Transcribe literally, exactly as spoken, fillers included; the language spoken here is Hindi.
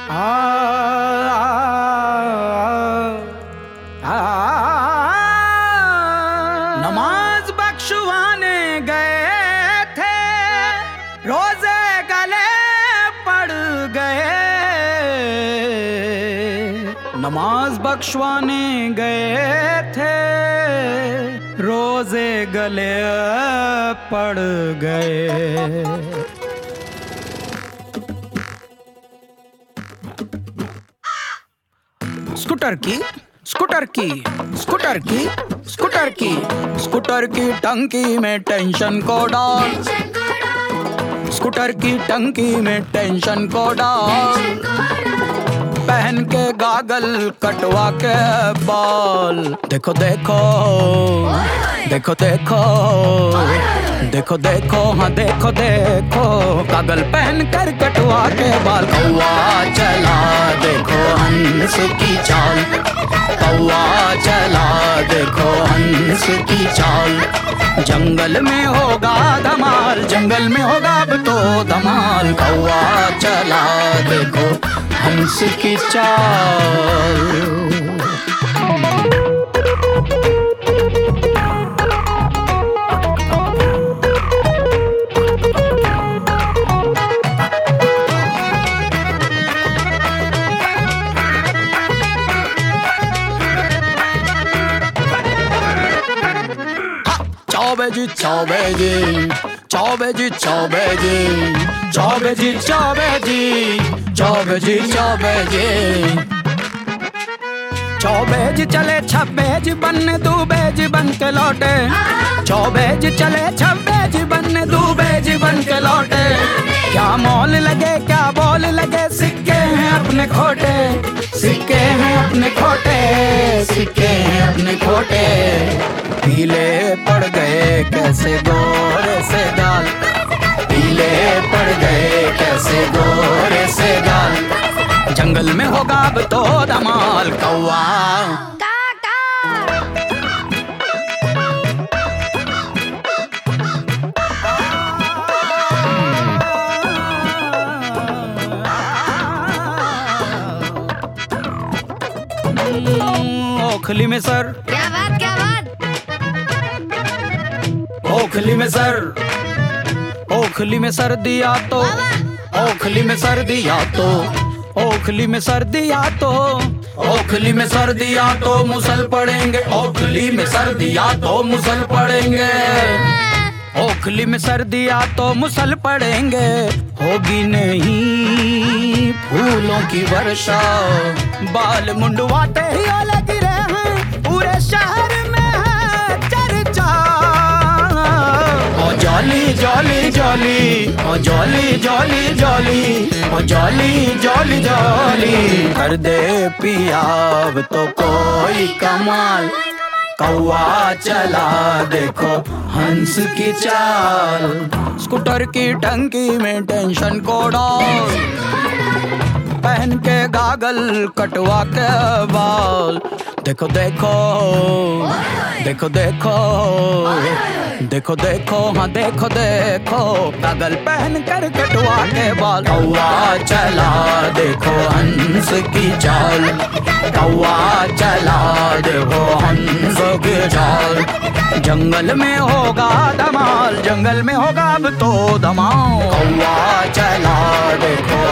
आ, आ, आ, नमाज बख्शवाने गए थे, रोजे गले पड़ गए। नमाज बख्शवाने गए थे, रोजे गले पड़ गए। स्कूटर की स्कूटर की स्कूटर की स्कूटर की स्कूटर की टंकी में टेंशन को डाल, स्कूटर की टंकी में टेंशन को डाल। पहन के गागल कटवा के बाल, देखो देखो देखो देखो देखो देखो हाँ देखो देखो, गागल पहन कर कटवा के बाल। कौवा चला देखो हंस की चाल, कौवा चला देखो हंस की चाल। जंगल में होगा धमाल, जंगल में होगा अब तो धमाल। कौवा चला देखो हंस की चाल। Çağbeci, çağbeci, çağbeci, çağbeci, çağbeci, çağbeci, çağbeci, çağbeci। चौबेज चले छब्बेज बनने दूबेज बन के लौटे, चौबेज चले छब्बेज बनने दूबेज बन के लौटे। क्या मोल लगे क्या बोल लगे, सिक्के हैं अपने खोटे, सिक्के हैं अपने खोटे, सिक्के हैं अपने खोटे। पीले पड़ गए कैसे गोरे से गाल, पीले पड़ गए कैसे गोरे से गाल। जंगल में होगा अब तो धमाल। कौवा ओखली में सर, क्या बात क्या बात। ओखली में सर, ओखली में सर दिया तो, ओखली में सर दिया तो, ओखली में सर दिया तो, ओखली में सर दिया तो मुसल पड़ेंगे, ओखली में सर दिया तो मुसल पड़ेंगे। ओखली में सर दिया तो मुसल पड़ेंगे, होगी नहीं फूलों की वर्षा। बाल मुंडवाते ही ओले गिरे हैं, पूरे शहर में है चर्चा। ओ जॉली जॉली जॉली, ओ जॉली जॉली जॉली, ओ जॉली जॉली जॉली। कर दे पिया अब तो कोई कमाल। कौवा चला देखो हंस की चाल, स्कूटर की टंकी में टेंशन को डाल। पहन के गागल कटवा के बाल, देखो देखो देखो देखो देखो देखो हाँ देखो देखो, गागल पहन कर कटवा के बाल। कौवा चला देखो हंस की चाल, कौवा चला देखो हंस की चाल। जंगल में होगा धमाल, जंगल में होगा अब तो धमाल। कौवा चला देखो